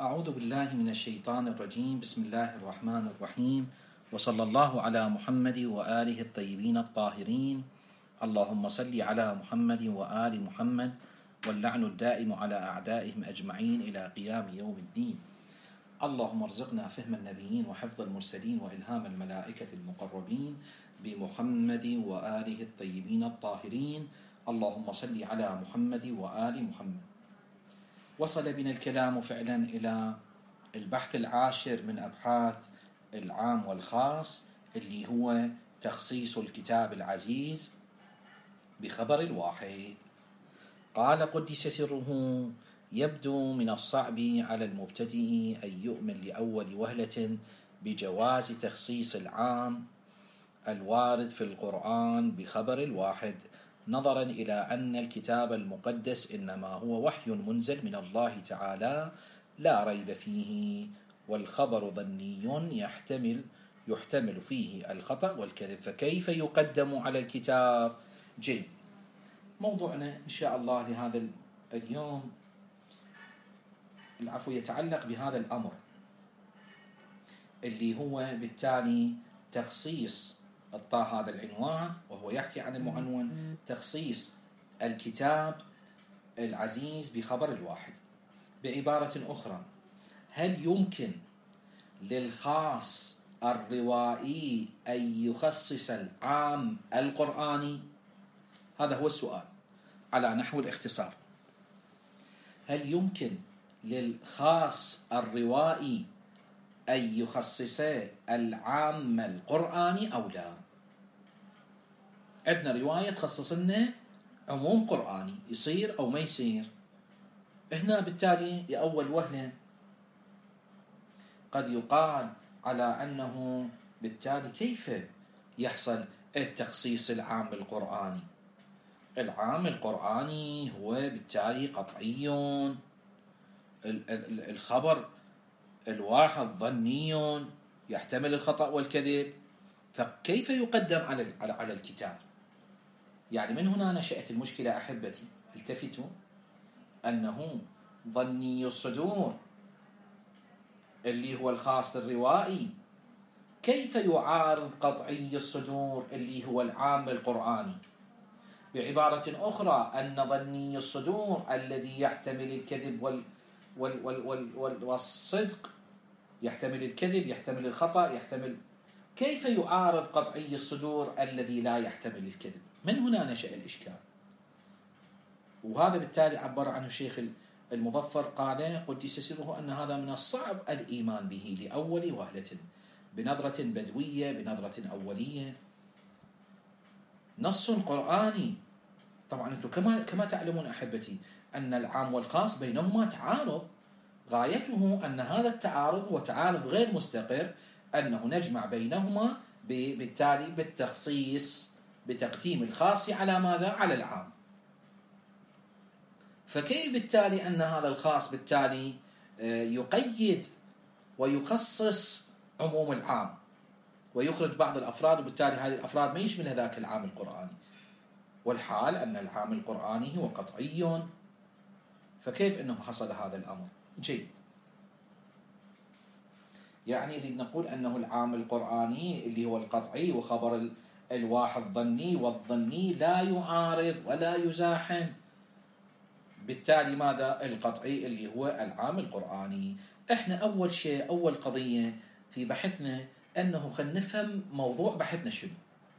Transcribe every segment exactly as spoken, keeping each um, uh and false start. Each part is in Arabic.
أعوذ بالله من الشيطان الرجيم. بسم الله الرحمن الرحيم، وصلى الله على محمد وآله الطيبين الطاهرين. اللهم صل على محمد وآل محمد، واللعن الدائم على أعدائهم أجمعين إلى قيام يوم الدين. اللهم ارزقنا فهم النبيين وحفظ المرسلين وإلهام الملائكة المقربين بمحمد وآله الطيبين الطاهرين. اللهم صل على محمد وآل محمد. وصل بنا الكلام فعلا إلى البحث العاشر من أبحاث العام والخاص، اللي هو تخصيص الكتاب العزيز بخبر الواحد. قال قدس سره: يبدو من الصعب على المبتدئ أن يؤمن لأول وهلة بجواز تخصيص العام الوارد في القرآن بخبر الواحد، نظرا إلى أن الكتاب المقدس إنما هو وحي منزل من الله تعالى لا ريب فيه، والخبر ظني يحتمل يحتمل فيه الخطأ والكذب، فكيف يقدم على الكتاب؟ جيد. موضوعنا إن شاء الله لهذا اليوم العفو يتعلق بهذا الأمر، اللي هو بالتالي تخصيص الطاء هذا العنوان، وهو يحكي عن المعنون تخصيص الكتاب العزيز بخبر الواحد. بعبارة أخرى، هل يمكن للخاص الروائي أن يخصص العام القرآني؟ هذا هو السؤال على نحو الاختصار. هل يمكن للخاص الروائي أن يخصص العام القرآني أو لا؟ عندنا رواية تخصص لنا عموم قرآني، يصير أو ما يصير؟ هنا بالتالي لأول وهلة قد يقال على أنه بالتالي كيف يحصل التخصيص العام القرآني؟ العام القرآني هو بالتالي قطعي، الخبر الواحد ظني يحتمل الخطأ والكذب، فكيف يقدم على على الكتاب؟ يعني من هنا نشأت المشكلة أحبتي. التفتوا أنه ظني الصدور اللي هو الخاص الروائي كيف يعارض قطعي الصدور اللي هو العام القرآني؟ بعبارة أخرى، أن ظني الصدور الذي يحتمل الكذب وال وال وال وال وال والصدق، يحتمل الكذب، يحتمل الخطأ، يحتمل، كيف يعارض قطعي الصدور الذي لا يحتمل الكذب؟ من هنا نشأ الإشكال. وهذا بالتالي عبر عنه الشيخ المظفر، قال قدس سره أن هذا من الصعب الإيمان به لأول وهلة بنظرة بدوية، بنظرة أولية. نص قرآني، طبعا أنتم كما كما تعلمون أحبتي أن العام والخاص بينهما تعارض، غايته أن هذا التعارض هو تعارض غير مستقر، أنه نجمع بينهما بالتالي بالتخصيص، بتقديم الخاص على ماذا؟ على العام. فكيف بالتالي أن هذا الخاص بالتالي يقيد ويخصص عموم العام ويخرج بعض الأفراد، وبالتالي هذه الأفراد ما يشمل ذاك العام القرآني، والحال أن العام القرآني هو قطعي، فكيف أنه حصل هذا الأمر؟ جيد. يعني نقول أنه العام القرآني اللي هو القطعي وخبر الواحد ظني، والظني لا يعارض ولا يزاحم بالتالي ماذا؟ القطعي اللي هو العام القرآني. احنا أول شيء، أول قضية في بحثنا أنه خلينا نفهم موضوع بحثنا شنو،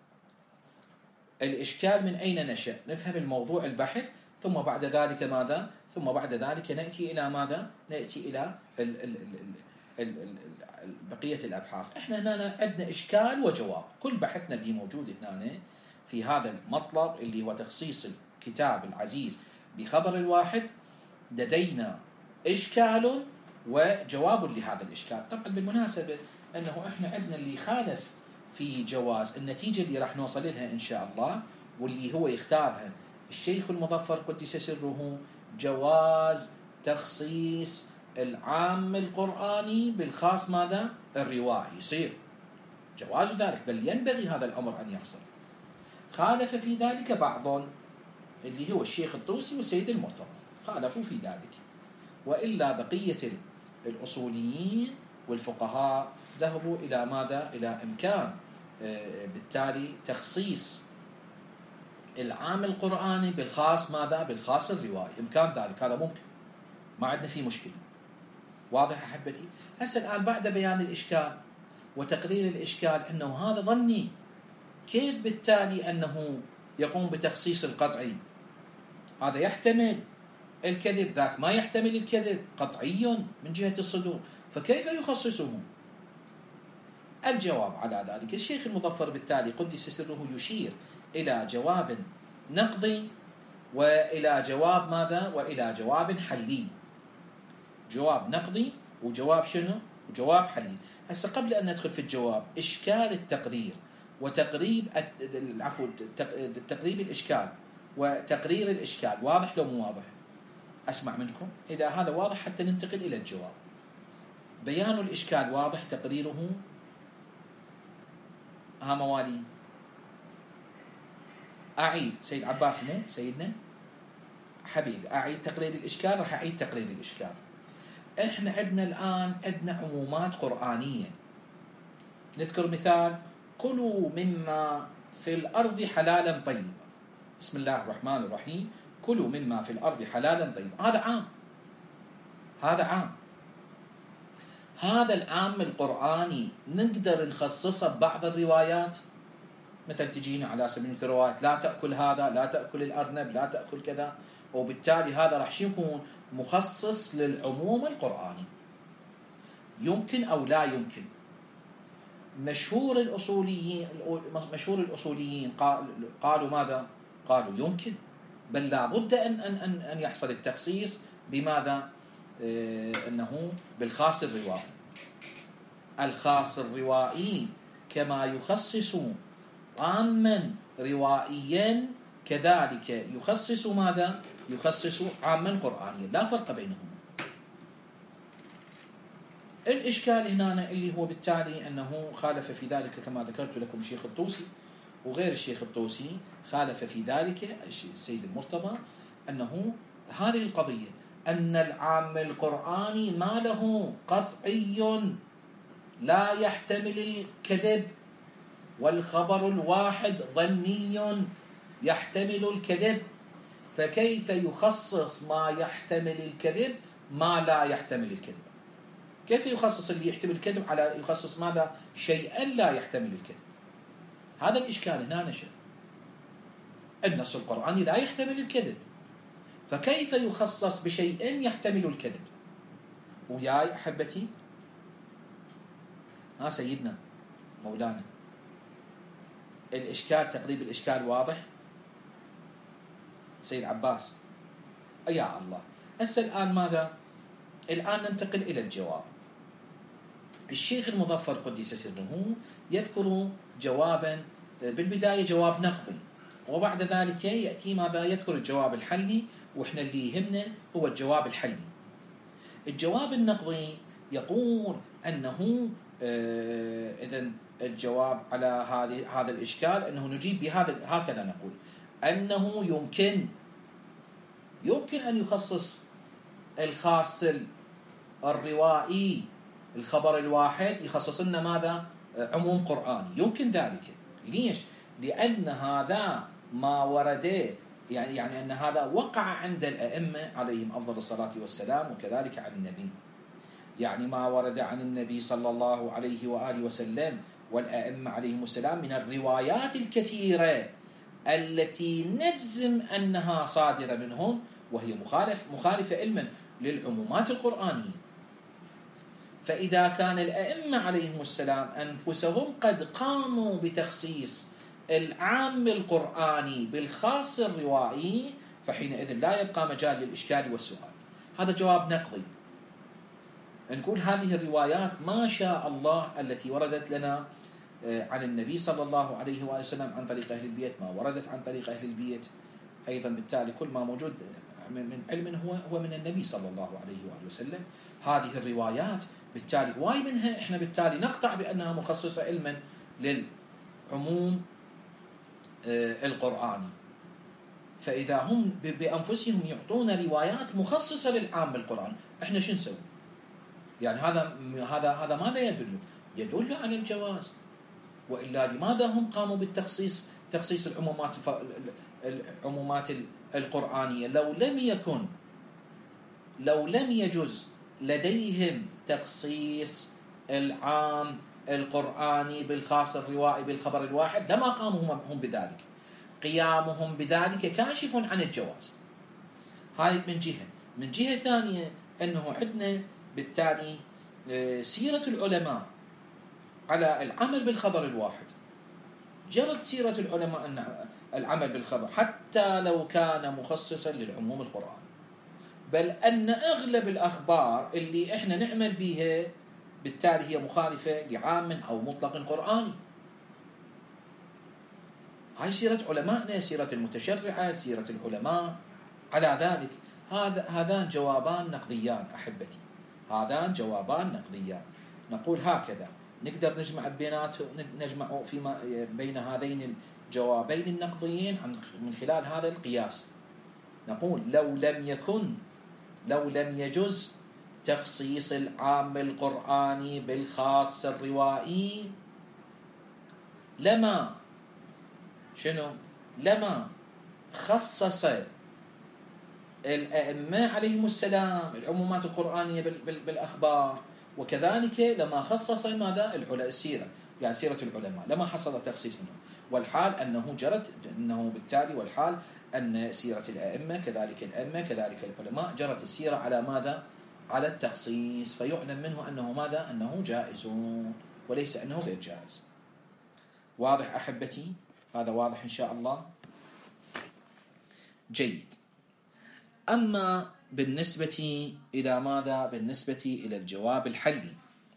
الإشكال من أين نشأ، نفهم الموضوع البحث، ثم بعد ذلك ماذا؟ ثم بعد ذلك نأتي إلى ماذا؟ نأتي إلى ال ال ال ال ال بقية الأبحاث. إحنا هنا عندنا إشكال وجواب، كل بحثنا اللي موجود هنا في هذا المطلب اللي هو تخصيص الكتاب العزيز بخبر الواحد، لدينا إشكال وجواب لهذا الإشكال. طبعا بالمناسبة أنه إحنا عندنا اللي خالف في جواز النتيجة اللي راح نوصل لها إن شاء الله، واللي هو يختارها الشيخ المظفر قدس سره، جواز تخصيص العام القرآني بالخاص ماذا؟ الروائي، يصير جواز ذلك، بل ينبغي هذا الأمر أن يحصل. خالف في ذلك بعض، اللي هو الشيخ الطوسي والسيد المرتضى، خالفوا في ذلك، وإلا بقية الأصوليين والفقهاء ذهبوا إلى ماذا؟ إلى إمكان بالتالي تخصيص العام القرآني بالخاص ماذا؟ بالخاص الروائي. إمكان ذلك، هذا ممكن، ما عندنا فيه مشكلة. واضح أحبتي؟ هسه الآن بعد بيان الإشكال وتقرير الإشكال أنه هذا ظني، كيف بالتالي أنه يقوم بتخصيص القطعي؟ هذا يحتمل الكذب، ذاك ما يحتمل الكذب قطعي من جهة الصدور، فكيف يخصصه؟ الجواب على ذلك الشيخ المظفر بالتالي قدس سره يشير إلى جواب نقضي وإلى جواب ماذا؟ وإلى جواب حلي. جواب نقضي وجواب شنو؟ وجواب حلي. هسه قبل أن ندخل في الجواب، إشكال التقرير وتقريب العفو تقريب الإشكال وتقرير الإشكال واضح لو مو واضح؟ أسمع منكم إذا هذا واضح حتى ننتقل إلى الجواب. بيان الإشكال واضح، تقريره ها موالي. أعيد سيد عباس مو سيدنا حبيبي، أعيد تقرير الإشكال، راح أعيد تقرير الإشكال. إحنا عندنا الآن عندنا عمومات قرآنية. نذكر مثال: كلوا مما في الأرض حلالا طيبا. بسم الله الرحمن الرحيم، كلوا مما في الأرض حلالا طيبا. هذا عام، هذا عام. هذا العام القرآني نقدر نخصصه ببعض الروايات، مثل تجينا على سبيل المثال روايات لا تأكل هذا، لا تأكل الأرنب، لا تأكل كذا، وبالتالي هذا راح يكون مخصص للعموم القرآني. يمكن أو لا يمكن. مشهور الأصوليين مشهور الأصوليين قالوا ماذا؟ قالوا يمكن، بل لا بد أن أن أن يحصل التخصيص بماذا؟ أنه بالخاص الروائي. الخاص الروائي كما يخصص عاما روائيا كذلك يخصص ماذا؟ يخصص عاما قرآنيا، لا فرق بينهما. الإشكال هنا اللي هو بالتالي أنه خالف في ذلك كما ذكرت لكم الشيخ الطوسي وغير الشيخ الطوسي، خالف في ذلك السيد المرتضى، أنه هذه القضية أن العام القرآني ما له قطعي لا يحتمل الكذب، والخبر الواحد ظني يحتمل الكذب، فكيف يخصص ما يحتمل الكذب ما لا يحتمل الكذب؟ كيف يخصص اللي يحتمل الكذب على يخصص ماذا؟ شيئا لا يحتمل الكذب. هذا الإشكال هنا نشأ. النص القرآني لا يحتمل الكذب، فكيف يخصص بشيء يحتمل الكذب؟ وياي أحبتي؟ ها سيدنا مولانا، الإشكال تقريب الإشكال واضح؟ سيد عباس يا الله. هسه الآن ماذا؟ الآن ننتقل إلى الجواب. الشيخ المظفر قدس سره يذكر جوابا بالبداية جواب نقضي، وبعد ذلك يأتي ماذا؟ يذكر الجواب الحلي، وإحنا اللي يهمنا هو الجواب الحلي. الجواب النقضي يقول أنه آه إذن الجواب على هذه هذا الإشكال أنه نجيب بهذا، هكذا نقول أنه يمكن يمكن أن يخصص الخاص الروائي الخبر الواحد يخصص لنا ماذا؟ عموم قرآني. يمكن ذلك. ليش؟ لأن هذا ما ورد، يعني يعني أن هذا وقع عند الأئمة عليهم أفضل الصلاة والسلام، وكذلك عن النبي. يعني ما ورد عن النبي صلى الله عليه وآله وسلم والأئمة عليهم السلام من الروايات الكثيرة التي نجزم أنها صادرة منهم، وهي مخالف مخالفة علما للعمومات القرآنية. فإذا كان الأئمة عليهم السلام أنفسهم قد قاموا بتخصيص العام القرآني بالخاص الروائي، فحينئذ لا يبقى مجال للإشكال والسؤال. هذا جواب نقضي. نقول هذه الروايات ما شاء الله التي وردت لنا عن النبي صلى الله عليه وآله وسلم عن طريق أهل البيت، ما وردت عن طريق أهل البيت أيضا، بالتالي كل ما موجود من علم هو هو من النبي صلى الله عليه وآله وسلم. هذه الروايات بالتالي واي منها احنا بالتالي نقطع بأنها مخصصة علما للعموم القرآني. فإذا هم بأنفسهم يعطون روايات مخصصة للعام القرآن، احنا شو نسوي؟ يعني هذا هذا هذا ماذا يدل؟ يدل على الجواز. وإلا لماذا هم قاموا بالتخصيص تخصيص العمومات العمومات القرآنية؟ لو لم يكن لو لم يجوز لديهم تخصيص العام القرآني بالخاص الروائي بالخبر الواحد لما قاموا هم بذلك. قيامهم بذلك كاشف عن الجواز. هاي من جهة. من جهة ثانية أنه عندنا بالتالي سيرة العلماء على العمل بالخبر الواحد. جرت سيرة العلماء أن العمل بالخبر حتى لو كان مخصصا للعموم القرآن، بل أن أغلب الأخبار اللي إحنا نعمل بها بالتالي هي مخالفة لعام أو مطلق قرآني. هاي سيرة علمائنا، سيرة المتشرعة، سيرة العلماء على ذلك. هذا هذان جوابان نقضيان أحبتي، هذان جوابان نقضيان. نقول هكذا نقدر نجمع بينات نجمع فيما بين هذين الجوابين النقضيين من خلال هذا القياس. نقول لو لم يكن لو لم يجوز تخصيص العام القرآني بالخاص الروائي لما شنو لما خصص الأئمة عليهم السلام العمومات القرآنية بالأخبار، وكذلك لما خصص ماذا السيرة، يعني سيرة العلماء لما حصل تخصيص منهم. والحال أنه جرت أنه بالتالي والحال أن سيرة الأئمة كذلك الأئمة كذلك العلماء جرت السيرة على ماذا؟ على التخصيص، فيعلم منه أنه ماذا؟ أنه جائز وليس أنه غير جائز. واضح أحبتي؟ هذا واضح إن شاء الله. جيد. أما بالنسبة إلى ماذا؟ بالنسبة إلى الجواب الحلي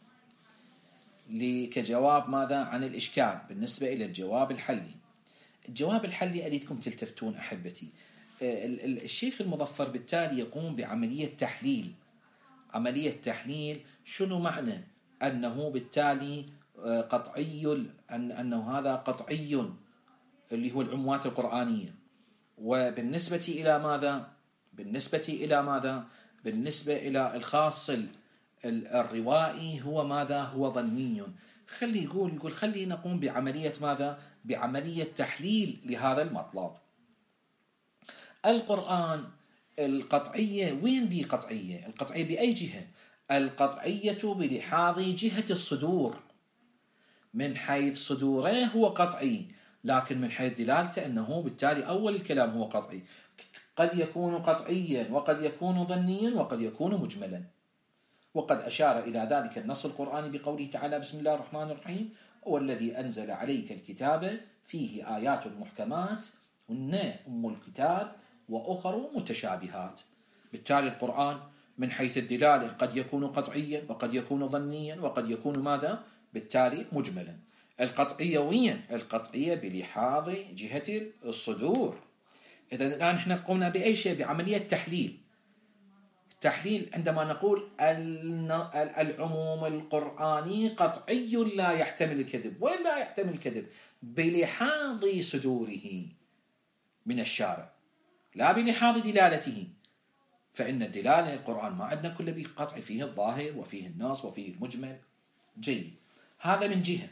كجواب ماذا؟ عن الإشكال. بالنسبة إلى الجواب الحلي، الجواب الحلي أريدكم تلتفتون أحبتي. الشيخ المظفر بالتالي يقوم بعملية تحليل. عملية تحليل شنو معنى؟ أنه بالتالي قطعي، أن أنه هذا قطعي اللي هو العمومات القرآنية. وبالنسبة إلى ماذا؟ بالنسبة إلى ماذا؟ بالنسبة إلى الخاص الروائي هو ماذا؟ هو ظني. خلي يقول يقول خلي نقوم بعملية ماذا؟ بعملية تحليل لهذا المطلب. القرآن القطعية وين بي قطعية؟ القطعية بأي جهة؟ القطعية بلحاظ جهة الصدور. من حيث صدوره هو قطعي، لكن من حيث دلالته أنه بالتالي أول الكلام هو قطعي. قد يكون قطعيا وقد يكون ظنيا وقد يكون مجملا. وقد أشار إلى ذلك النص القرآني بقوله تعالى بسم الله الرحمن الرحيم هو الذي أنزل عليك الكتاب فيه آيات محكمات هن أم الكتاب وأخر متشابهات. بالتالي القرآن من حيث الدلالة قد يكون قطعيا وقد يكون ظنيا وقد يكون ماذا؟ بالتالي مجملا. القطعية وين؟ القطعية بلحاظ جهة الصدور. إذا الآن احنا قمنا بأي شيء؟ بعملية تحليل. التحليل عندما نقول العموم القرآني قطعي لا يحتمل الكذب. وين لا يحتمل الكذب؟ بلحاظ صدوره من الشارع لا بلحاظ دلالته. فإن الدلالة القرآن ما عندنا كل به قطع، فيه الظاهر وفيه النص وفيه المجمل. جيد. هذا من جهة.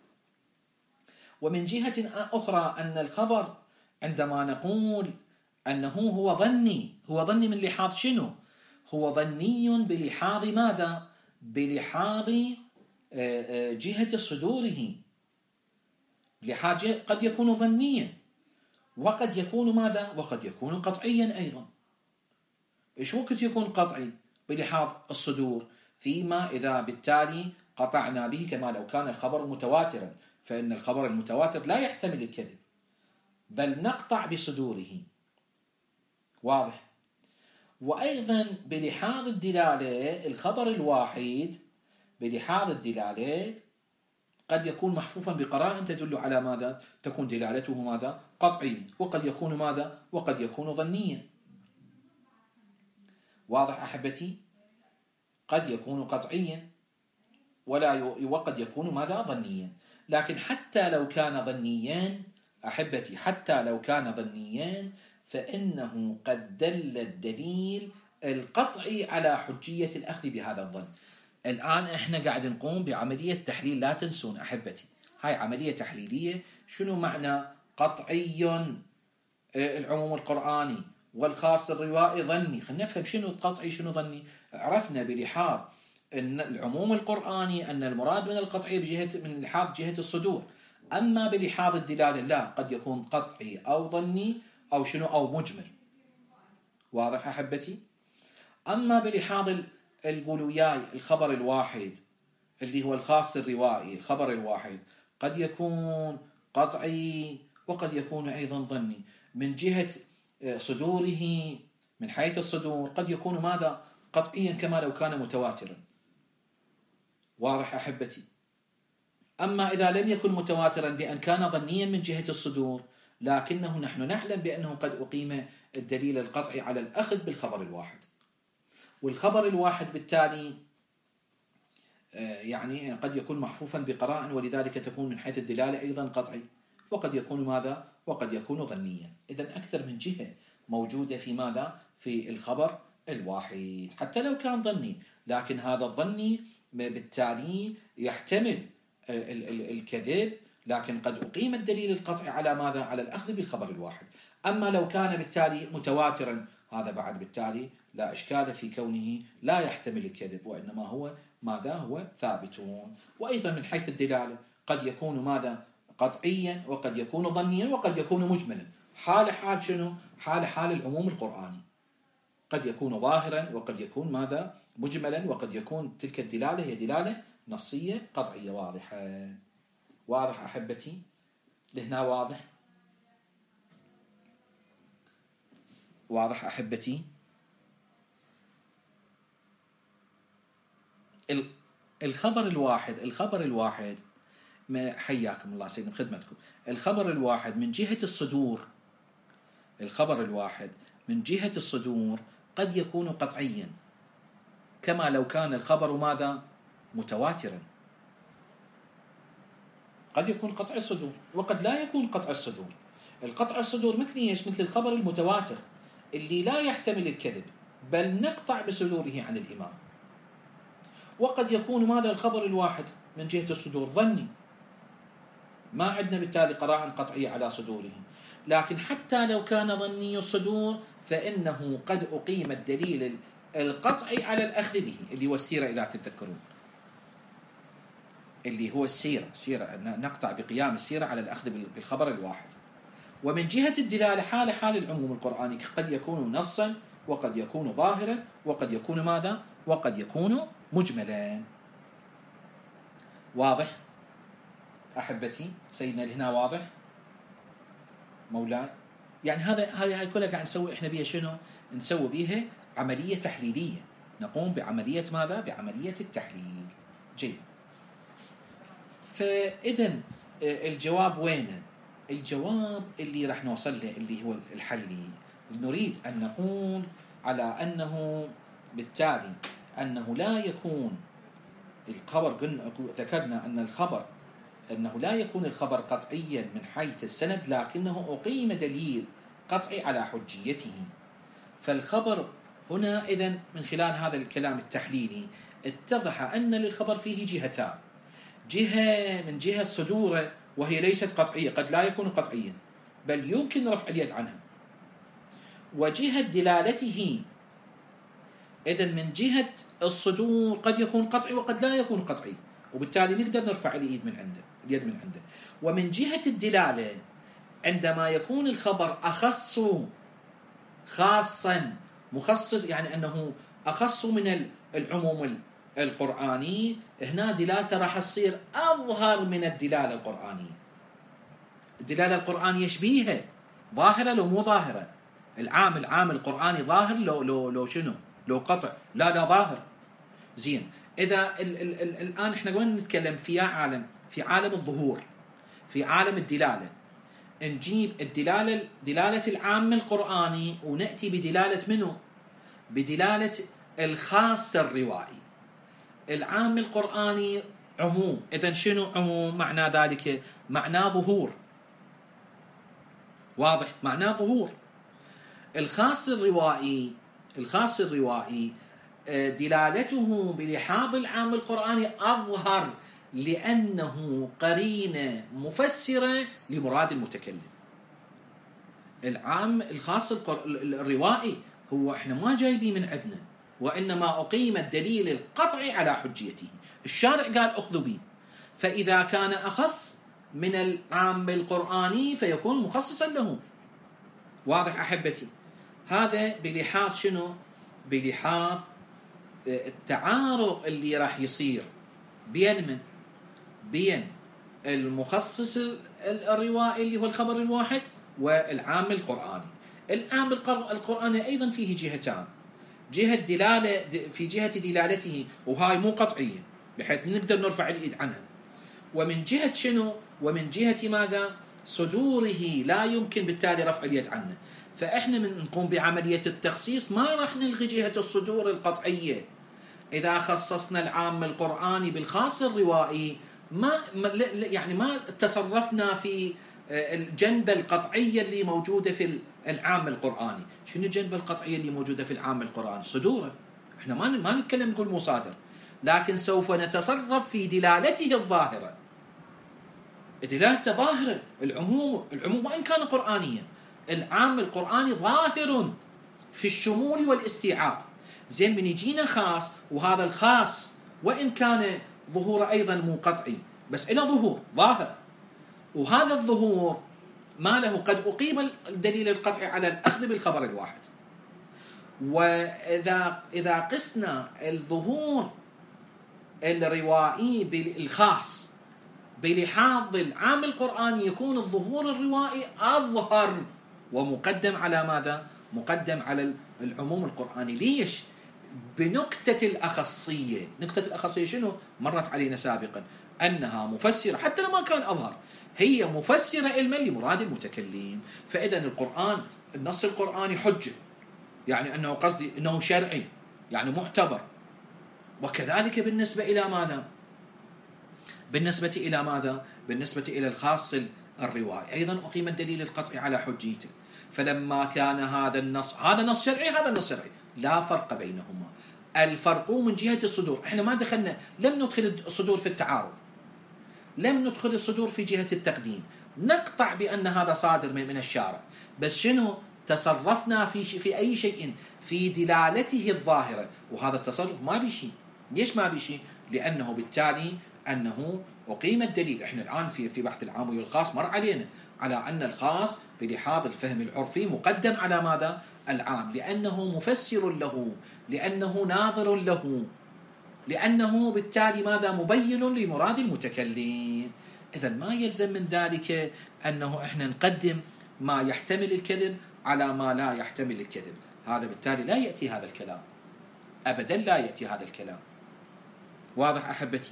ومن جهة أخرى أن الخبر عندما نقول أنه هو ظني، هو ظني من لحاظ شنو؟ هو ظني بلحاظ ماذا؟ بلحاظ جهة صدوره. لحاظ قد يكون ظنيا وقد يكون ماذا؟ وقد يكون قطعيا أيضا. إيش وقت يكون قطعي؟ بلحاظ الصدور، فيما إذا بالتالي قطعنا به كما لو كان الخبر متواترا، فإن الخبر المتواتر لا يحتمل الكذب بل نقطع بصدوره. واضح؟ وأيضا بلحاظ الدلالة الخبر الواحد بلحاظ الدلالة قد يكون محفوفا بقرائن تدل على ماذا؟ تكون دلالته ماذا؟ قطعي، وقد يكون ماذا؟ وقد يكون ظنيا. واضح أحبتي؟ قد يكون قطعيا ولا وقد يكون ماذا؟ ظنيا. لكن حتى لو كان ظنيا أحبتي، حتى لو كان ظنيا فإنه قد دل الدليل القطعي على حجية الأخذ بهذا الظن. الآن إحنا قاعد نقوم بعملية تحليل، لا تنسون أحبتي، هاي عملية تحليلية. شنو معنى قطعي العموم القرآني والخاص الروائي ظني؟ خلينا نفهم شنو قطعي شنو ظني. عرفنا بلحاظ أن العموم القرآني أن المراد من القطعي بجهة من لحاظ جهة الصدور، أما بلحاظ الدلالة لا، قد يكون قطعي أو ظني أو شنو أو مجمل. واضح أحبتي؟ أما بلحاظ القولوا وياي الخبر الواحد اللي هو الخاص الروائي، الخبر الواحد قد يكون قطعي وقد يكون أيضا ظني من جهة صدوره، من حيث الصدور قد يكون ماذا؟ قطعيا كما لو كان متواترا. واضح أحبتي؟ أما إذا لم يكن متواترا بأن كان ظنيا من جهة الصدور، لكنه نحن نعلم بأنه قد أقيم الدليل القطعي على الأخذ بالخبر الواحد، والخبر الواحد بالتالي يعني قد يكون محفوفا بقراء، ولذلك تكون من حيث الدلالة أيضا قطعي، وقد يكون ماذا؟ وقد يكون ظنيا. إذن أكثر من جهة موجودة في ماذا؟ في الخبر الواحد، حتى لو كان ظني، لكن هذا الظني بالتالي يحتمل الكذب، لكن قد أقيم الدليل القطعي على ماذا؟ على الأخذ بالخبر الواحد. أما لو كان بالتالي متواترا، هذا بعد بالتالي لا إشكال في كونه لا يحتمل الكذب، وإنما هو ماذا؟ هو ثابتون. وأيضا من حيث الدلالة قد يكون ماذا؟ قطعيا، وقد يكون ظنيا، وقد يكون مجملا. حال حال شنو؟ حال حال العموم القرآني، قد يكون ظاهرا وقد يكون ماذا؟ مجملا، وقد يكون تلك الدلالة هي دلالة نصية قطعية. واضحة؟ واضح أحبتي؟ لهنا واضح؟ واضح أحبتي؟ الخبر الواحد الخبر الواحد ما حياكم الله سيدنا بخدمتكم. الخبر الواحد من جهة الصدور، الخبر الواحد من جهة الصدور قد يكون قطعيا كما لو كان الخبر ماذا؟ متواترا. قد يكون قطع الصدور وقد لا يكون قطع الصدور. القطع الصدور مثل ايش؟ مثل الخبر المتواتر اللي لا يحتمل الكذب، بل نقطع بصدوره عن الإمام. وقد يكون ماذا؟ الخبر الواحد من جهة الصدور ظني، ما عندنا بالتالي قراءة قطعية على صدوره، لكن حتى لو كان ظني الصدور فإنه قد أقيم الدليل القطعي على الأخذ به، اللي هو السيرة إذا تتذكرون، اللي هو السيرة، سيرة نقطع بقيام السيرة على الأخذ بالخبر الواحد. ومن جهة الدلالة حال حال العموم القرآني قد يكون نصا، وقد يكون ظاهرا، وقد يكون ماذا؟ وقد يكون مجملا. واضح أحبتي؟ سيدنا لهنا واضح مولاي؟ يعني هذا هذه هاي كلها قاعد نسوي احنا بيها شنو؟ نسوي بيها عملية تحليلية، نقوم بعملية ماذا؟ بعملية التحليل. جيد. فإذا الجواب وين؟ الجواب اللي راح نوصل له اللي هو الحلي، نريد أن نقول على أنه بالتالي أنه لا يكون الخبر، قلنا ذكرنا أن الخبر أنه لا يكون الخبر قطعيا من حيث السند، لكنه أقيم دليل قطعي على حجيته. فالخبر هنا إذن من خلال هذا الكلام التحليلي اتضح أن للخبر فيه جهتان، جهة من جهة صدوره وهي ليست قطعية، قد لا يكون قطعيا بل يمكن رفع اليد عنها، وجهة دلالته إذن من جهة الصدور قد يكون قطعي وقد لا يكون قطعي، وبالتالي نقدر نرفع اليد من عنده اليد من عنده. ومن جهة الدلالة عندما يكون الخبر أخص خاصا مخصص، يعني أنه أخص من العموم القرآني، هنا دلالته راح تصير أظهر من الدلالة القرآنية. الدلالة القرآنية يشبيها ظاهرة لو مو ظاهرة؟ العام العام القرآني ظاهر لو لو لو شنو؟ لو قطع؟ لا لا ظاهر. زين، إذا ال ال ال الآن إحنا وين نتكلم في عالم في عالم الظهور، في عالم الدلالة، نجيب الدلالة دلالة العام القرآني ونأتي بدلالة منه؟ بدلالة الخاص الروائي. العام القرآني عموم، إذن شنو عموم؟ معنى ذلك معناه ظهور. واضح؟ معناه ظهور. الخاص الروائي الخاص الروائي دلالته بلحاظ العام القرآني أظهر لأنه قرينة مفسرة لمراد المتكلم. العام الخاص الروائي هو احنا ما جايبين من عندنا، وإنما أقيم الدليل القطعي على حجيته، الشارع قال أخذوا به، فإذا كان أخص من العام القرآني فيكون مخصصا له. واضح أحبتي؟ هذا بلحاظ شنو؟ بلحاظ التعارض اللي راح يصير بين من؟ بين المخصص الروائي اللي هو الخبر الواحد والعام القرآني. العام القرآني أيضا فيه جهتان، جهة دلالة في جهة دلالته وهاي مو قطعية بحيث نقدر نرفع الإيد عنها، ومن جهة شنو؟ ومن جهة ماذا؟ صدوره لا يمكن بالتالي رفع اليد عنه. فإحنا من نقوم بعملية التخصيص ما راح نلغي جهة الصدور القطعية. إذا خصصنا العام القرآني بالخاص الروائي ما يعني ما تصرفنا في الجنبة القطعية اللي موجودة في العام القرآني. شنو الجنبة القطعية اللي موجودة في العام القرآني؟ صدوره. إحنا ما ما نتكلم نقول مصادر، لكن سوف نتصرف في دلالته الظاهرة. دلالته ظاهرة، العموم العموم وإن كان قرآنيا، العام القرآني ظاهر في الشمول والاستيعاب. زين من يجينا خاص، وهذا الخاص وإن كان ظهوره أيضا مو قطعي بس إلى ظهور ظاهر، وهذا الظهور ما له قد أقيم الدليل القطعي على الأخذ بالخبر الواحد. وإذا إذا قسنا الظهور الروائي بالخاص بلحاظ العام القرآني يكون الظهور الروائي أظهر ومقدم على ماذا؟ مقدم على العموم القرآني. ليش؟ بنكتة الأخصية. نكتة الأخصية شنو؟ مرت علينا سابقا أنها مفسرة حتى لو ما كان أظهر، هي مفسرة علما لمراد المتكلم. فإذا القرآن النص القرآني حجة، يعني أنه قصدي أنه شرعي يعني معتبر. وكذلك بالنسبة إلى ماذا؟ بالنسبة إلى ماذا؟ بالنسبة إلى الخاص الروائي أيضا أقيم الدليل القطعي على حجيته. فلما كان هذا النص هذا نص شرعي هذا النص شرعي، لا فرق بينهما. الفرق من جهة الصدور. احنا ما دخلنا، لم ندخل الصدور في التعارض، لم ندخل الصدور في جهة التقديم. نقطع بأن هذا صادر من الشارع، بس شنو؟ تصرفنا في في أي شيء في دلالته الظاهرة، وهذا التصرف ما بشيء. ليش ما بشيء؟ لأنه بالتالي أنه أقيم الدليل. احنا الآن في في بحث العام والخاص مر علينا على أن الخاص بلحاظ الفهم العرفي مقدم على ماذا؟ العام، لأنه مفسر له، لأنه ناظر له، لأنه بالتالي ماذا؟ مبين لمراد المتكلم. إذا ما يلزم من ذلك أنه إحنا نقدم ما يحتمل الكذب على ما لا يحتمل الكذب. هذا بالتالي لا يأتي هذا الكلام أبدا، لا يأتي هذا الكلام. واضح أحبتي؟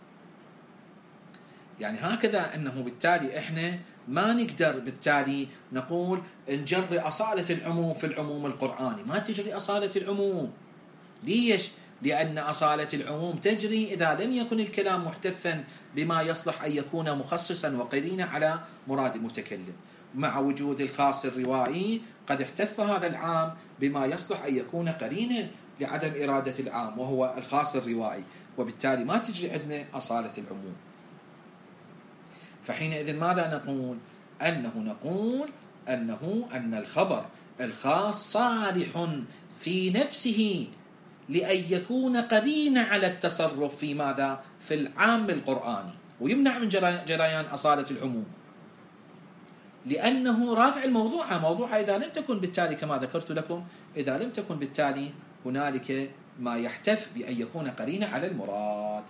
يعني هكذا أنه بالتالي إحنا ما نقدر بالتالي نقول نجري أصالة العموم في العموم القرآني. ما تجري أصالة العموم. ليش؟ لأن أصالة العموم تجري إذا لم يكن الكلام محتفا بما يصلح أن يكون مخصصا وقرينا على مراد المتكلم. مع وجود الخاص الروائي قد احتف هذا العام بما يصلح أن يكون قرينا لعدم إرادة العام وهو الخاص الروائي، وبالتالي ما تجري عندنا أصالة العموم. فحينئذ ماذا نقول؟ أنه نقول أنه أن الخبر الخاص صالح في نفسه لأن يكون قرينا على التصرف في ماذا؟ في العام القرآني، ويمنع من جريان أصالة العموم، لأنه رافع الموضوع موضوع إذا لم تكن بالتالي كما ذكرت لكم، إذا لم تكن بالتالي هنالك ما يحتف بأن يكون قرينا على المراد.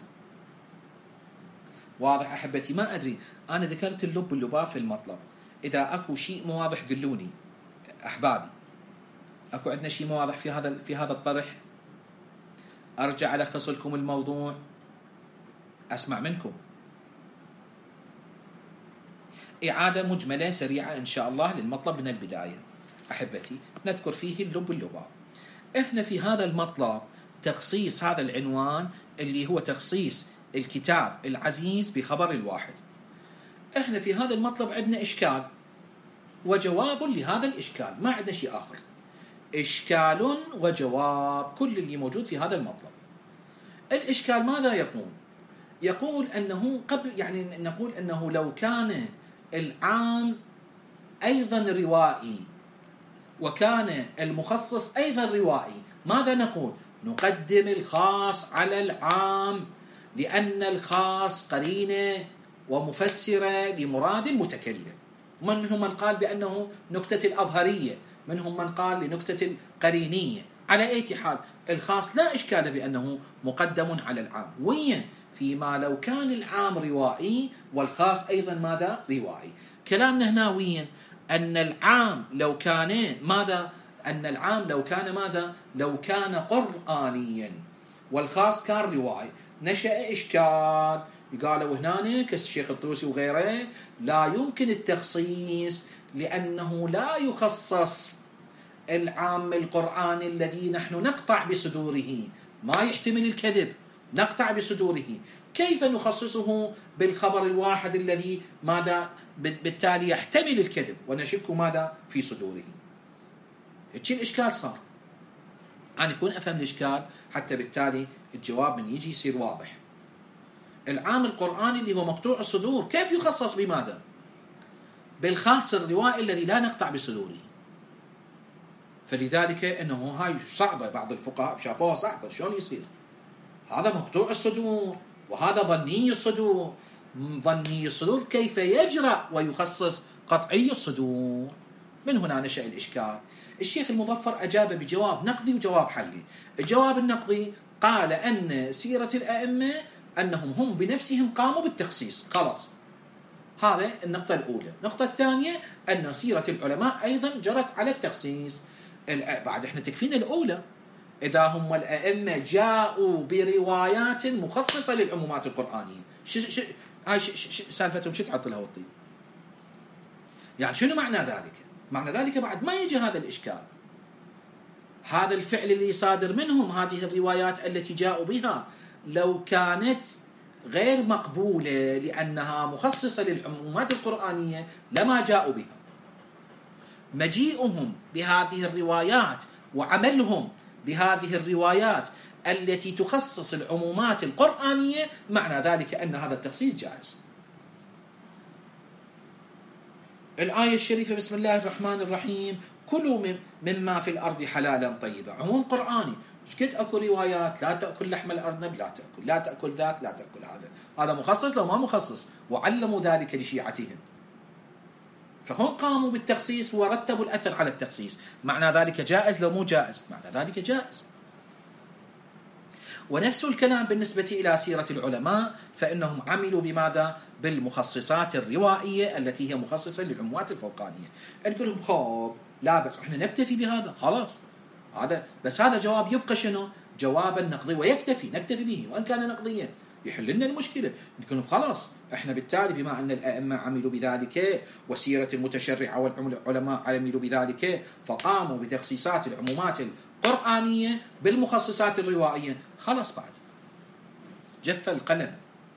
واضح أحبتي؟ ما أدري، أنا ذكرت اللب واللباب في المطلب. إذا أكو شيء مو واضح قلوني أحبابي. أكو عندنا شيء مو واضح في هذا في هذا الطرح؟ أرجع ألخص لكم الموضوع، أسمع منكم إعادة مجملة سريعة إن شاء الله للمطلب من البداية. أحبتي، نذكر فيه اللب واللباب. إحنا في هذا المطلب تخصيص هذا العنوان اللي هو تخصيص الكتاب العزيز بخبر الواحد. إحنا في هذا المطلب عندنا إشكال وجواب لهذا الإشكال، ما عندنا شيء آخر. إشكال وجواب كل اللي موجود في هذا المطلب. الإشكال ماذا يقول؟ يقول أنه قبل يعني نقول أنه لو كان العام أيضا روائي وكان المخصص أيضا روائي، ماذا نقول؟ نقدم الخاص على العام، لأن الخاص قرينة ومفسرة لمراد المتكلم. منهم من قال بأنه نكتة الأظهرية، منهم من قال لنكتة القرينية. على أي حال الخاص لا إشكال بأنه مقدم على العام، وين؟ فيما لو كان العام روائي والخاص أيضا ماذا؟ روائي. كلامنا هنا وين؟ أن العام لو كان ماذا؟ أن العام لو كان ماذا؟ لو كان قرآنيا والخاص كان روائي، نشأ إشكال. قالوا هنا كالشيخ الطوسي وغيره لا يمكن التخصيص، لأنه لا يخصص العام القرآني الذي نحن نقطع بصدوره، ما يحتمل الكذب، نقطع بصدوره، كيف نخصصه بالخبر الواحد الذي ماذا بالتالي يحتمل الكذب ونشك ماذا في صدوره؟ هيك الإشكال صار. أنا يكون أفهم الإشكال حتى بالتالي الجواب من يجي يصير واضح. العام القرآني اللي هو مقطوع الصدور كيف يخصص بماذا؟ بالخاص الروائي الذي لا نقطع بصدوره. فلذلك أنه هاي صعبة، بعض الفقهاء شافوها صعبة، شلون يصير؟ هذا مقطوع الصدور وهذا ظني الصدور، ظني الصدور كيف يجرأ ويخصص قطعي الصدور؟ من هنا نشأ الإشكال. الشيخ المظفر أجاب بجواب نقدي وجواب حلي. الجواب النقدي قال أن سيرة الأئمة أنهم هم بنفسهم قاموا بالتخصيص، خلاص، هذا النقطة الأولى. النقطة الثانية أن سيرة العلماء أيضا جرت على التخصيص. بعد إحنا تكفينا الأولى، إذا هم الأئمة جاءوا بروايات مخصصة للعمومات القرآنية، ش ش هاي سالفتهم شو تعطي لها والطيب؟ يعني شنو معنى ذلك؟ معنى ذلك بعد ما يجي هذا الإشكال. هذا الفعل اللي صادر منهم، هذه الروايات التي جاءوا بها، لو كانت غير مقبولة لأنها مخصصة للعمومات القرآنية لما جاءوا بها. مجيئهم بهذه الروايات وعملهم بهذه الروايات التي تخصص العمومات القرآنية، معنى ذلك أن هذا التخصيص جائز. الآية الشريفة بسم الله الرحمن الرحيم كلوا مما في الأرض حلالا طيبا، عموم قرآني. شكد أكو روايات لا تأكل لحم الأرنب، لا تأكل، لا تأكل ذاك، لا تأكل هذا. هذا مخصص لو ما مخصص، وعلموا ذلك لشيعتهم، فهم قاموا بالتخصيص ورتبوا الأثر على التخصيص. معنى ذلك جائز لو مو جائز؟ معنى ذلك جائز. ونفس الكلام بالنسبة إلى سيرة العلماء، فإنهم عملوا بماذا؟ بالمخصصات الروائية التي هي مخصصة للعمومات الفوقانية. نقول لهم خوب لا بس احنا نكتفي بهذا خلاص، هذا بس هذا جواب يبقى شنو؟ جوابا نقضي، ويكتفي نكتفي به وان كان نقضيا يحل لنا المشكله. نقول لهم خلاص احنا بالتالي بما ان الائمه عملوا بذلك وسيره المتشرعه والعلماء عملوا بذلك فقاموا بتخصيصات العمومات القرانيه بالمخصصات الروائيه، خلاص بعد جف القلم.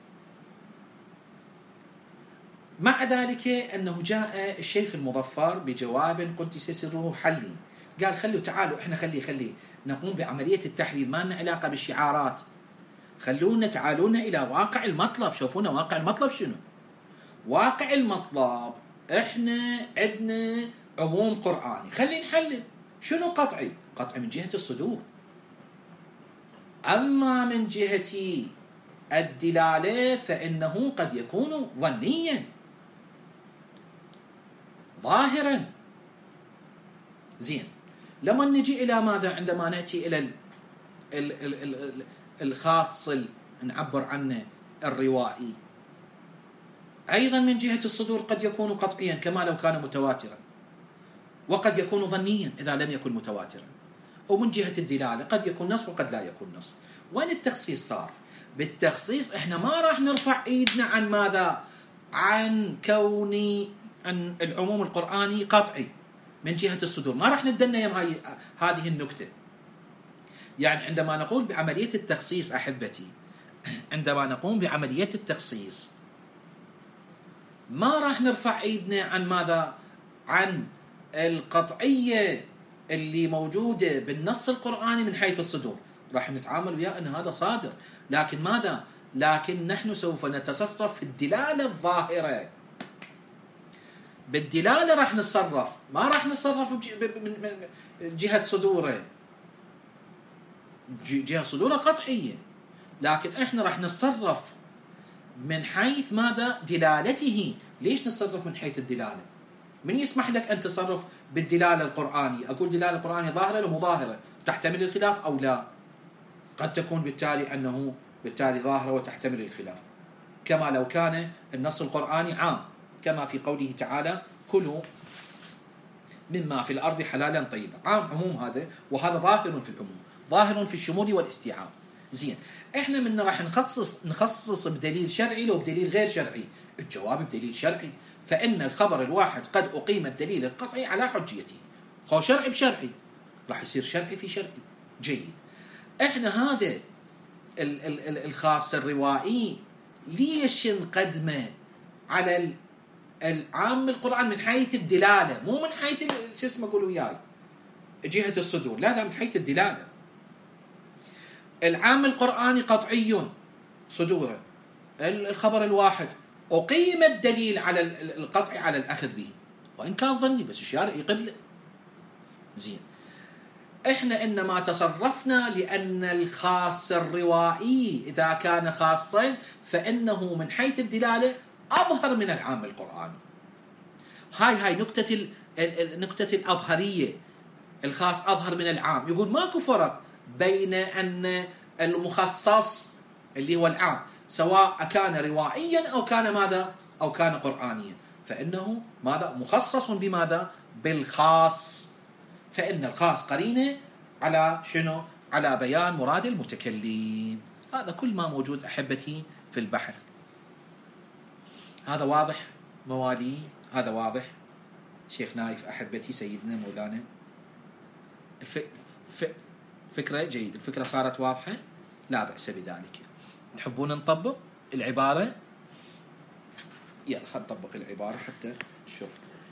مع ذلك أنه جاء الشيخ المظفر بجواب قدس سره حلي، قال خلوا تعالوا احنا خلي خلي نقوم بعملية التحليل، ما لنا علاقة بالشعارات، خلونا تعالونا إلى واقع المطلب، شوفونا واقع المطلب شنو. واقع المطلب احنا عندنا عموم قرآني، خلي نحلل شنو قطعي. قطعي من جهة الصدور، أما من جهة الدلالة فإنه قد يكون ظنيا ظاهرا. زين، لما نجي إلى ماذا؟ عندما نأتي إلى ال ال ال ال الخاص نعبر عنه الروائي، أيضا من جهة الصدور قد يكون قطعيا كما لو كان متواترا، وقد يكون ظنيا إذا لم يكن متواترا. ومن جهة الدلالة قد يكون نص وقد لا يكون نص. وين التخصيص صار؟ بالتخصيص احنا ما راح نرفع ايدنا عن ماذا؟ عن كون أن العموم القرآني قطعي من جهة الصدور، ما راح ندنا يم هاي هذه النكتة. يعني عندما نقول بعملية التخصيص أحبتي، عندما نقوم بعملية التخصيص ما راح نرفع ايدنا عن ماذا؟ عن القطعية اللي موجودة بالنص القرآني من حيث الصدور راح نتعامل وياه أن هذا صادر. لكن ماذا؟ لكن نحن سوف نتصرف في الدلالة الظاهرة. بالدلالة راح نتصرف، ما راح نتصرف من جهة صدوره. جهة صدوره قطعية، لكن احنا راح نتصرف من حيث ماذا؟ دلالته. ليش نتصرف من حيث الدلالة؟ من يسمح لك أن تصرف بالدلالة القرآنية؟ أقول دلالة القرآنية ظاهرة أو مظاهرة، تحتمل الخلاف أو لا؟ قد تكون بالتالي أنه بالتالي ظاهرة وتحتمل الخلاف، كما لو كان النص القرآني عام، كما في قوله تعالى كلوا مما في الأرض حلالا طيبا، عام عموم هذا، وهذا ظاهر في العموم، ظاهر في الشمول والاستيعاب. زين، احنا من راح نخصص نخصص بدليل شرعي لو بدليل غير شرعي؟ الجواب بدليل شرعي، فإن الخبر الواحد قد أقيم الدليل القطعي على حجيته. هو شرعي بشرعي راح يصير شرعي في شرعي. جيد، احنا هذا الخاص الروائي ليش نقدمه على العام القرآن من حيث الدلالة، مو من حيث شو اسمه قولوا وياي جهة الصدور، لا لا من حيث الدلالة. العام القرآني قطعي صدوره، الخبر الواحد أقيم الدليل على القطع على الأخذ به، وإن كان ظني بس الشارع يقبله. زين، إحنا إنما تصرفنا لأن الخاص الروائي إذا كان خاصا فإنه من حيث الدلالة أظهر من العام القرآني. هاي هاي نكتة النكتة الأظهرية، الخاص أظهر من العام. يقول ماكو فرق بين أن المخصص اللي هو العام سواء كان روائيا أو كان ماذا أو كان قرآنيا، فإنه ماذا مخصص بماذا؟ بالخاص. فإن الخاص قرينة على شنو؟ على بيان مراد المتكلم. هذا كل ما موجود أحبتي في البحث. هذا واضح موالي؟ هذا واضح شيخ نايف أحبتي سيدنا مولانا؟ الف... ف... فكرة جيد، الفكرة صارت واضحة، لا بأس بذلك. تحبون نطبق العبارة؟ يلا خل نطبق العبارة حتى نشوف.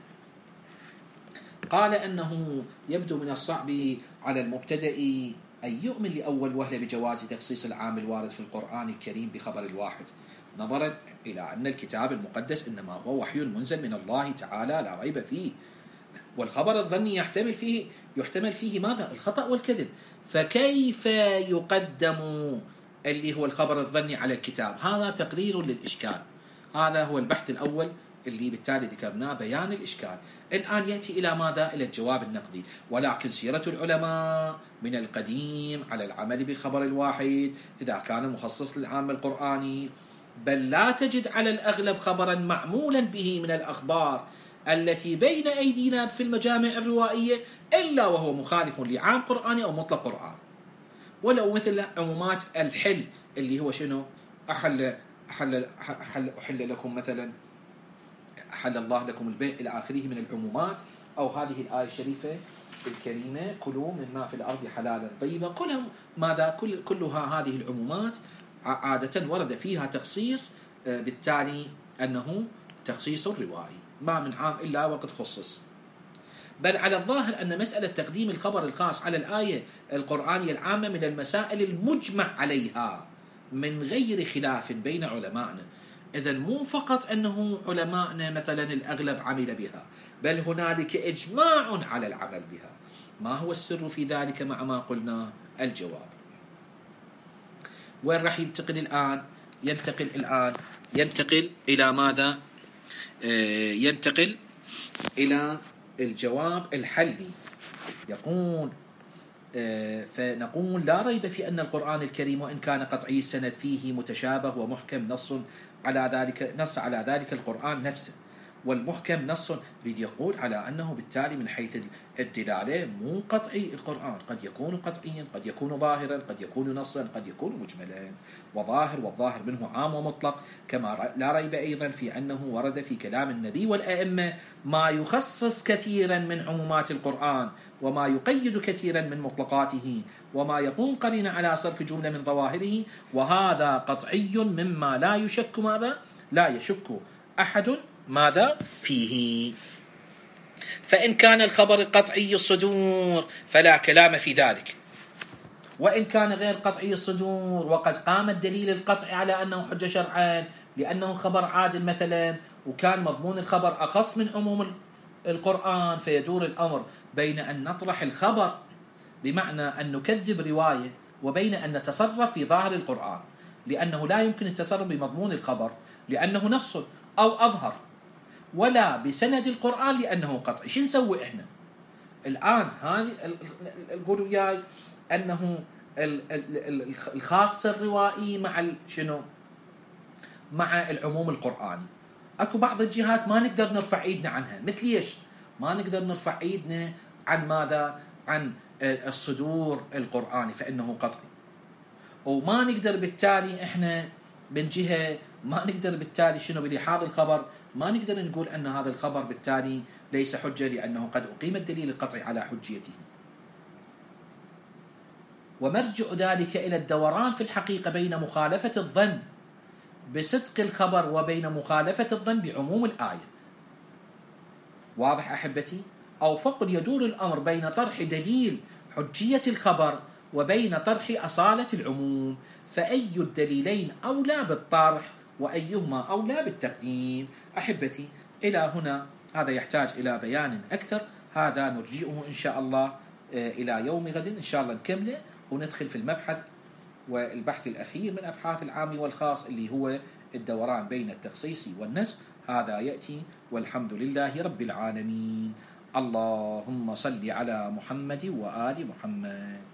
قال أنه يبدو من الصعب على المبتدئ أن يؤمن لأول وهلة بجواز تخصيص العام الوارد في القرآن الكريم بخبر الواحد، نظرا إلى أن الكتاب المقدس إنما هو وحي منزل من الله تعالى لا ريب فيه، والخبر الظني يحتمل فيه يحتمل فيه ماذا؟ الخطأ والكذب، فكيف يقدم اللي هو الخبر الظني على الكتاب؟ هذا تقرير للإشكال. هذا هو البحث الأول اللي بالتالي ذكرناه، بيان الإشكال. الآن يأتي إلى ماذا؟ إلى الجواب النقدي. ولكن سيرة العلماء من القديم على العمل بالخبر الواحد إذا كان مخصص للعام القرآني، بل لا تجد على الأغلب خبرا معمولا به من الأخبار التي بين أيدينا في المجامع الروائية إلا وهو مخالف لعام قرآني أو مطلق قرآن. ولو مثل عمومات الحل اللي هو شنو؟ أحل أحل أحل, أحل لكم مثلا أحل الله لكم البيع إلى آخره من العمومات، أو هذه الآية الشريفة الكريمة كلوا مما في الأرض حلالا طيبا، كلها ماذا؟ كل كلها هذه العمومات عادة ورد فيها تخصيص، بالتالي أنه تخصيص روائي، ما من عام إلا وقد خصص. بل على الظاهر أن مسألة تقديم الخبر الخاص على الآية القرآنية العامة من المسائل المجمع عليها من غير خلاف بين علمائنا. إذن مو فقط أنه علمائنا مثلا الأغلب عمل بها، بل هنالك إجماع على العمل بها. ما هو السر في ذلك مع ما قلنا؟ الجواب. وين راح ينتقل الآن؟ ينتقل الآن ينتقل إلى ماذا؟ آه ينتقل إلى الجواب الحلي. يقول آه فنقول لا ريب في أن القرآن الكريم وإن كان قطعي السند فيه متشابه ومحكم نص على ذلك نص على ذلك القرآن نفسه، والمحكم نص يقول على أنه بالتالي من حيث الدلالة مو قطعي القرآن، قد يكون قطعيا، قد يكون ظاهرا، قد يكون نصا، قد يكون مجملا وظاهر، والظاهر منه عام ومطلق. كما لا ريب أيضا في أنه ورد في كلام النبي والأئمة ما يخصص كثيرا من عمومات القرآن وما يقيد كثيرا من مطلقاته وما يقوم قرينا على صرف جملة من ظواهره، وهذا قطعي مما لا يشك ماذا؟ لا يشك أحد ماذا فيه. فإن كان الخبر قطعي الصدور فلا كلام في ذلك، وإن كان غير قطعي الصدور وقد قام الدليل القطعي على أنه حجة شرعا لأنه خبر عادل مثلا، وكان مضمون الخبر أخص من عموم القرآن، فيدور الأمر بين أن نطرح الخبر بمعنى أن نكذب رواية، وبين أن نتصرف في ظاهر القرآن، لأنه لا يمكن التصرف بمضمون الخبر لأنه نص أو أظهر، ولا بسند القرآن لأنه قطعي. شو نسوي إحنا الآن؟ هذه القولوا وياي أنه الخاص الروائي مع شنو؟ مع العموم القرآني. أكو بعض الجهات ما نقدر نرفع إيدنا عنها، مثل إيش؟ ما نقدر نرفع إيدنا عن ماذا؟ عن الصدور القرآني فإنه قطعي، وما نقدر بالتالي إحنا من جهة ما نقدر بالتالي شنو بلحاظ الخبر ما نقدر نقول أن هذا الخبر بالتالي ليس حجة لأنه قد أقيم الدليل القطعي على حجيته. ومرجع ذلك إلى الدوران في الحقيقة بين مخالفة الظن بصدق الخبر وبين مخالفة الظن بعموم الآية. واضح أحبتي؟ أو فقد يدور الأمر بين طرح دليل حجية الخبر وبين طرح أصالة العموم، فأي الدليلين أولى بالطرح وأيهما أولى بالتقديم. أحبتي إلى هنا هذا يحتاج إلى بيان أكثر، هذا نرجئه إن شاء الله إلى يوم غد إن شاء الله نكمله وندخل في المبحث والبحث الأخير من أبحاث العام والخاص اللي هو الدوران بين التخصيص والنسخ. هذا يأتي والحمد لله رب العالمين. اللهم صل على محمد وآل محمد.